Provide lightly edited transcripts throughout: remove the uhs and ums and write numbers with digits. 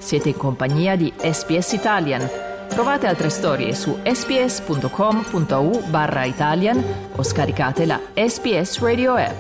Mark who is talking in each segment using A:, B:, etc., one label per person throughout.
A: Siete in compagnia di SBS Italian. Trovate altre storie su sbs.com.au/Italian o scaricate la SBS Radio app.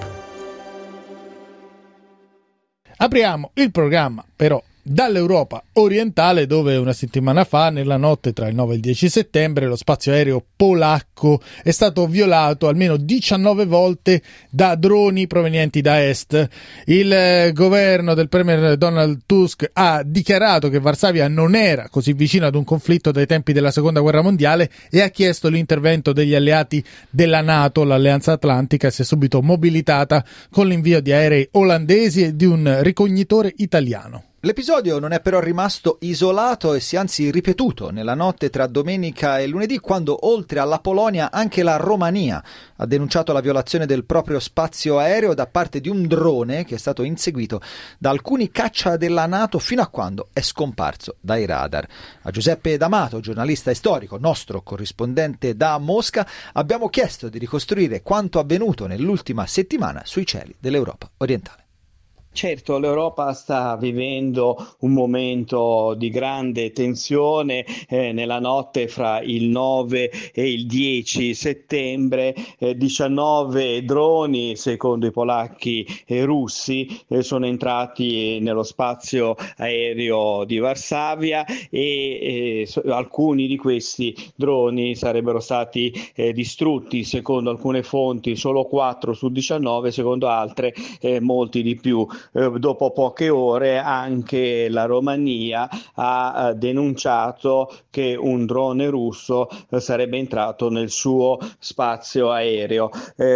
B: Apriamo il programma però dall'Europa orientale, dove una settimana fa, nella notte tra il 9 e il 10 settembre, lo spazio aereo polacco è stato violato almeno 19 volte da droni provenienti da est. Il governo del premier Donald Tusk ha dichiarato che Varsavia non era così vicina ad un conflitto dai tempi della Seconda Guerra Mondiale e ha chiesto l'intervento degli alleati della NATO. L'Alleanza Atlantica si è subito mobilitata con l'invio di aerei olandesi e di un ricognitore italiano.
C: L'episodio non è però rimasto isolato e si è anzi ripetuto nella notte tra domenica e lunedì, quando oltre alla Polonia anche la Romania ha denunciato la violazione del proprio spazio aereo da parte di un drone che è stato inseguito da alcuni caccia della NATO fino a quando è scomparso dai radar. A Giuseppe D'Amato, giornalista e storico, nostro corrispondente da Mosca, abbiamo chiesto di ricostruire quanto avvenuto nell'ultima settimana sui cieli dell'Europa orientale.
D: Certo, l'Europa sta vivendo un momento di grande tensione nella notte fra il 9 e il 10 settembre. 19 droni, secondo i polacchi e russi, sono entrati nello spazio aereo di Varsavia e alcuni di questi droni sarebbero stati distrutti, secondo alcune fonti solo 4 su 19, secondo altre molti di più. Dopo poche ore anche la Romania ha denunciato che un drone russo sarebbe entrato nel suo spazio aereo.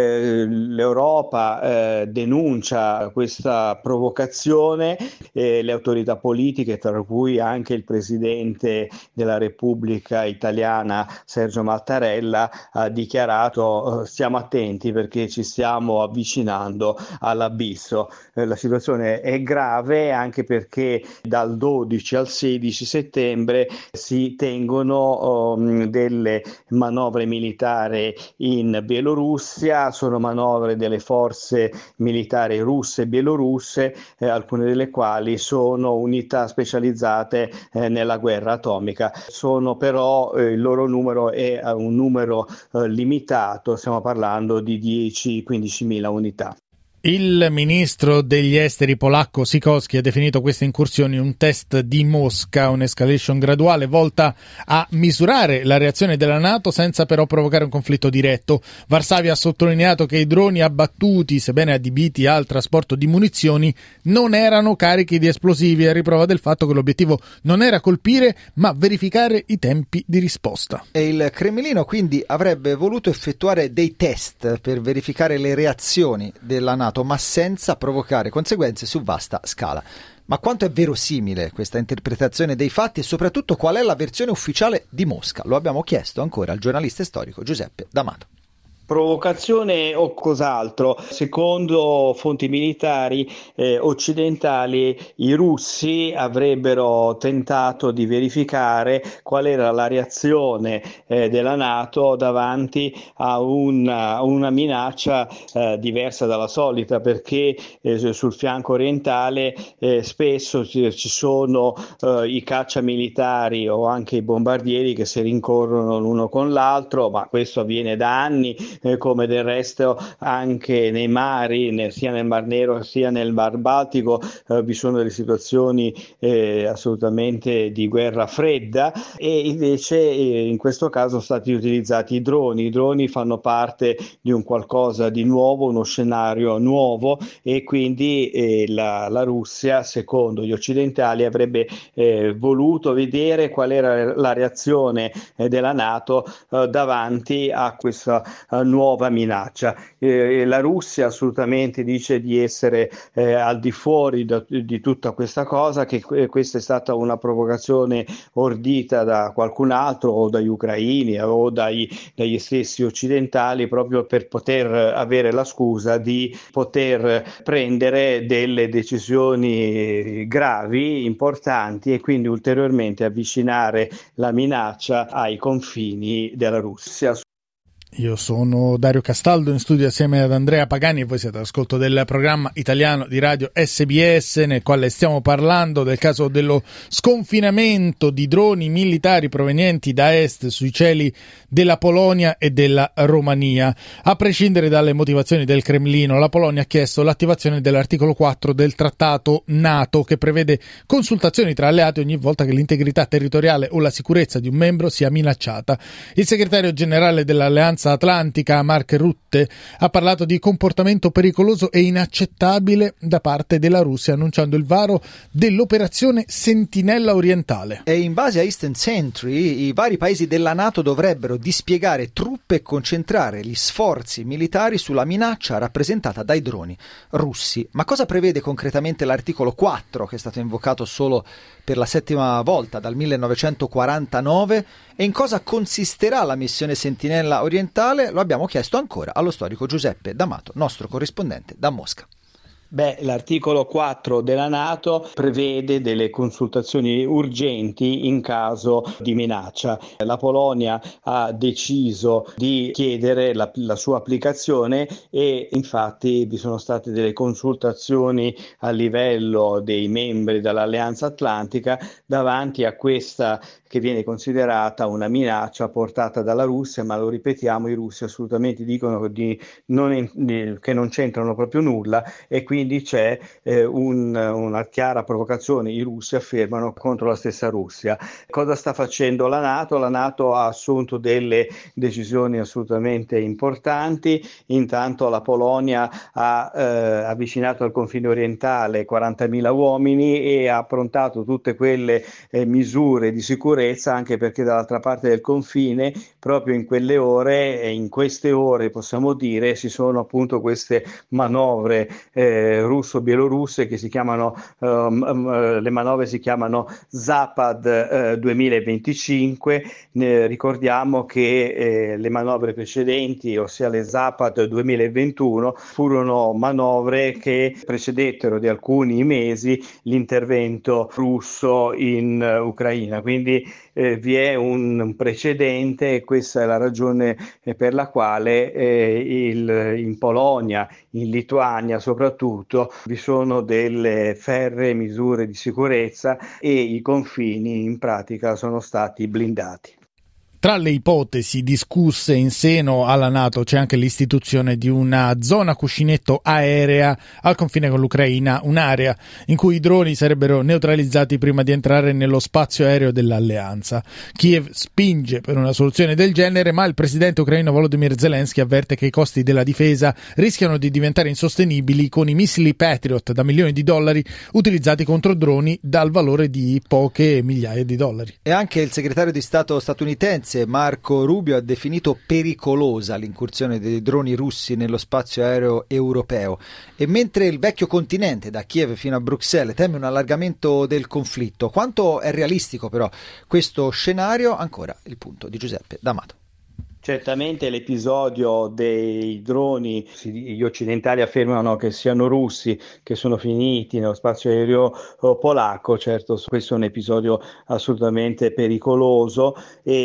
D: L'Europa denuncia questa provocazione, le autorità politiche, tra cui anche il presidente della Repubblica Italiana Sergio Mattarella, ha dichiarato stiamo attenti perché ci stiamo avvicinando all'abisso. La situazione è grave anche perché dal 12 al 16 settembre si tengono delle manovre militari in Bielorussia. Sono manovre delle forze militari russe e bielorusse, alcune delle quali sono unità specializzate nella guerra atomica. Sono però il loro numero è un numero limitato, stiamo parlando di 10-15 mila unità.
B: Il ministro degli esteri polacco Sikorski ha definito queste incursioni un test di Mosca, un'escalation graduale volta a misurare la reazione della NATO senza però provocare un conflitto diretto. Varsavia ha sottolineato che i droni abbattuti, sebbene adibiti al trasporto di munizioni, non erano carichi di esplosivi, a riprova del fatto che l'obiettivo non era colpire ma verificare i tempi di risposta.
C: E il Cremlino quindi avrebbe voluto effettuare dei test per verificare le reazioni della NATO, ma senza provocare conseguenze su vasta scala. Ma quanto è verosimile questa interpretazione dei fatti e soprattutto qual è la versione ufficiale di Mosca? Lo abbiamo chiesto ancora al giornalista storico Giuseppe D'Amato.
D: Provocazione o cos'altro? Secondo fonti militari occidentali, i russi avrebbero tentato di verificare qual era la reazione della NATO davanti a una minaccia diversa dalla solita, perché sul fianco orientale spesso ci sono i cacciamilitari o anche i bombardieri che si rincorrono l'uno con l'altro, ma questo avviene da anni. Come del resto anche nei mari, sia nel Mar Nero sia nel Mar Baltico, vi sono delle situazioni assolutamente di guerra fredda, e invece in questo caso sono stati utilizzati i droni. I droni fanno parte di un qualcosa di nuovo, uno scenario nuovo, e quindi la Russia, secondo gli occidentali, avrebbe voluto vedere qual era la reazione della NATO davanti a questa nuova minaccia. La Russia assolutamente dice di essere al di fuori di tutta questa cosa, che questa è stata una provocazione ordita da qualcun altro, o dagli ucraini o dagli stessi occidentali, proprio per poter avere la scusa di poter prendere delle decisioni gravi, importanti, e quindi ulteriormente avvicinare la minaccia ai confini della Russia.
B: Io sono Dario Castaldo, in studio assieme ad Andrea Pagani, e voi siete all'ascolto del programma italiano di radio SBS, nel quale stiamo parlando del caso dello sconfinamento di droni militari provenienti da est sui cieli della Polonia e della Romania. A prescindere dalle motivazioni del Cremlino, la Polonia ha chiesto l'attivazione dell'articolo 4 del trattato NATO, che prevede consultazioni tra alleati ogni volta che l'integrità territoriale o la sicurezza di un membro sia minacciata. Il segretario generale dell'Alleanza Atlantica, Mark Rutte, ha parlato di comportamento pericoloso e inaccettabile da parte della Russia, annunciando il varo dell'operazione Sentinella orientale.
C: E in base a Eastern Sentry, i vari paesi della NATO dovrebbero dispiegare truppe e concentrare gli sforzi militari sulla minaccia rappresentata dai droni russi. Ma cosa prevede concretamente l'articolo 4, che è stato invocato solo per la 7ª volta dal 1949, e in cosa consisterà la missione Sentinella orientale? Lo abbiamo chiesto ancora allo storico Giuseppe D'Amato, nostro corrispondente da Mosca.
D: L'articolo 4 della NATO prevede delle consultazioni urgenti in caso di minaccia. La Polonia ha deciso di chiedere la sua applicazione e infatti vi sono state delle consultazioni a livello dei membri dell'Alleanza Atlantica davanti a questa che viene considerata una minaccia portata dalla Russia, ma lo ripetiamo, i russi assolutamente dicono che non c'entrano proprio nulla, e quindi c'è una chiara provocazione, i russi affermano, contro la stessa Russia. Cosa sta facendo la NATO? La NATO ha assunto delle decisioni assolutamente importanti. Intanto la Polonia ha avvicinato al confine orientale 40.000 uomini e ha approntato tutte quelle misure di sicurezza, anche perché dall'altra parte del confine, proprio in quelle ore e in queste ore, possiamo dire, ci sono appunto queste manovre russo-bielorusse che si chiamano, le manovre si chiamano Zapad 2025. Ricordiamo che le manovre precedenti, ossia le Zapad 2021, furono manovre che precedettero di alcuni mesi l'intervento russo in Ucraina, quindi vi è un precedente, e questa è la ragione per la quale in Polonia, in Lituania soprattutto, vi sono delle ferree misure di sicurezza e i confini in pratica sono stati blindati.
B: Tra le ipotesi discusse in seno alla NATO c'è anche l'istituzione di una zona cuscinetto aerea al confine con l'Ucraina, un'area in cui i droni sarebbero neutralizzati prima di entrare nello spazio aereo dell'alleanza. Kiev spinge per una soluzione del genere, ma il presidente ucraino Volodymyr Zelensky avverte che i costi della difesa rischiano di diventare insostenibili con i missili Patriot da milioni di dollari utilizzati contro droni dal valore di poche migliaia di dollari.
C: E anche il segretario di Stato statunitense Marco Rubio ha definito pericolosa l'incursione dei droni russi nello spazio aereo europeo, e mentre il vecchio continente da Kiev fino a Bruxelles teme un allargamento del conflitto, quanto è realistico però questo scenario? Ancora il punto di Giuseppe D'Amato.
D: Certamente l'episodio dei droni, gli occidentali affermano che siano russi, che sono finiti nello spazio aereo polacco. Certo, questo è un episodio assolutamente pericoloso,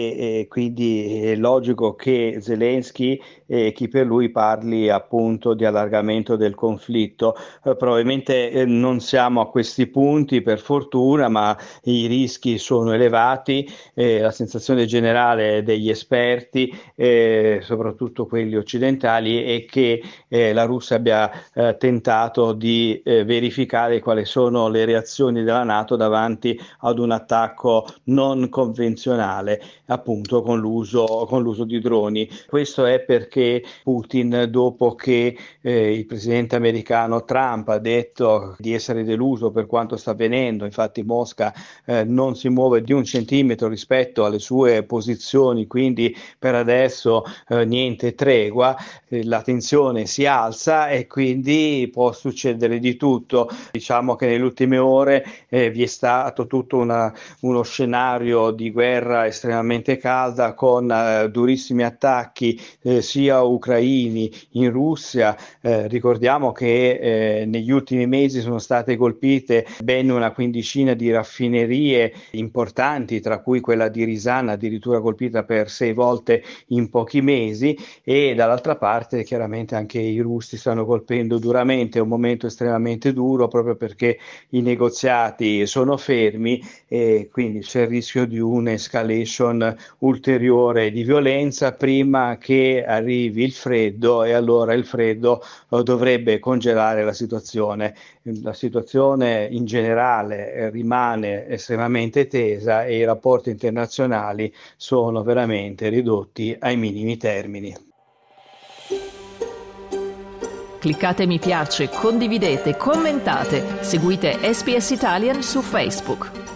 D: e quindi è logico che Zelensky e chi per lui parli appunto di allargamento del conflitto. Probabilmente non siamo a questi punti, per fortuna, ma i rischi sono elevati. La sensazione generale degli esperti, soprattutto quelli occidentali, è che la Russia abbia tentato di verificare quali sono le reazioni della NATO davanti ad un attacco non convenzionale, appunto con l'uso di droni. Questo è perché Putin, dopo che il presidente americano Trump ha detto di essere deluso per quanto sta avvenendo, infatti Mosca non si muove di un centimetro rispetto alle sue posizioni, quindi per adesso niente tregua, la tensione si alza e quindi può succedere di tutto. Diciamo che nelle ultime ore vi è stato tutto uno scenario di guerra estremamente calda, con durissimi attacchi sia ucraini in Russia. Ricordiamo che negli ultimi mesi sono state colpite ben una quindicina di raffinerie importanti, tra cui quella di Risana, addirittura colpita per 6 volte in pochi mesi, e dall'altra parte chiaramente anche i russi stanno colpendo duramente, è un momento estremamente duro proprio perché i negoziati sono fermi e quindi c'è il rischio di un'escalation ulteriore di violenza prima che arrivi il freddo, e allora il freddo dovrebbe congelare la situazione. La situazione in generale rimane estremamente tesa e i rapporti internazionali sono veramente ridotti ai minimi termini.
A: Cliccate mi piace, condividete, commentate, seguite SPS Italian su Facebook.